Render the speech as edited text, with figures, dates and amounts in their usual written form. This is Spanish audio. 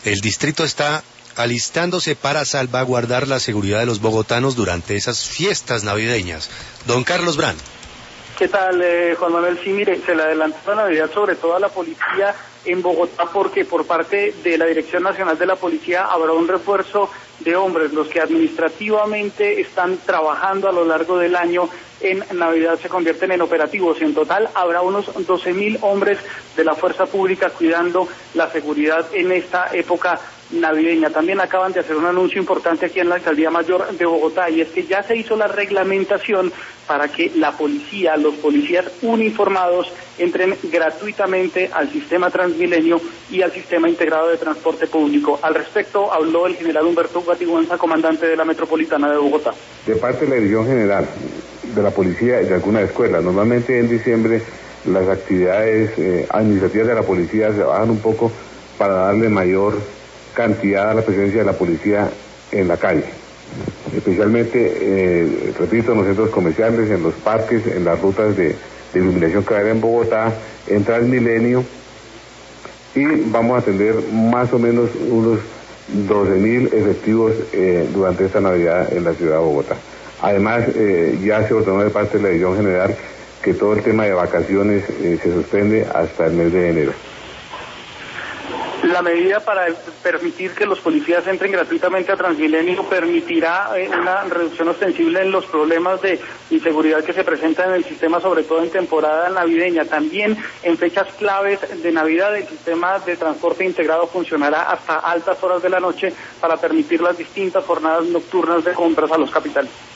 el distrito está alistándose para salvaguardar la seguridad de los bogotanos durante esas fiestas navideñas. Don Carlos Brand. ¿Qué tal, Juan Manuel? Sí, mire, se le adelantó la Navidad sobre todo a la policía en Bogotá, porque por parte de la Dirección Nacional de la Policía habrá un refuerzo de hombres, los que administrativamente están trabajando a lo largo del año en Navidad se convierten en operativos. En total habrá unos 12.000 hombres de la fuerza pública cuidando la seguridad en esta época navideña. También acaban de hacer un anuncio importante aquí en la Alcaldía Mayor de Bogotá, y es que ya se hizo la reglamentación para que la policía, los policías uniformados, entren gratuitamente al sistema Transmilenio y al sistema integrado de transporte público. Al respecto habló el general Humberto Guatiguanza, comandante de la Metropolitana de Bogotá. De parte de la Dirección General de la Policía y de algunas escuelas, normalmente en diciembre las actividades administrativas de la policía se bajan un poco para darle mayor cantidad a la presencia de la policía en la calle, especialmente, repito, en los centros comerciales, en los parques, en las rutas de iluminación que hay en Bogotá, en Transmilenio, y vamos a tener más o menos unos 12.000 efectivos durante esta Navidad en la ciudad de Bogotá. Además, ya se ordenó de parte de la Dirección General que todo el tema de vacaciones se suspende hasta el mes de enero. La medida para permitir que los policías entren gratuitamente a Transmilenio permitirá una reducción ostensible en los problemas de inseguridad que se presentan en el sistema, sobre todo en temporada navideña. También en fechas claves de Navidad el sistema de transporte integrado funcionará hasta altas horas de la noche para permitir las distintas jornadas nocturnas de compras a los capitales.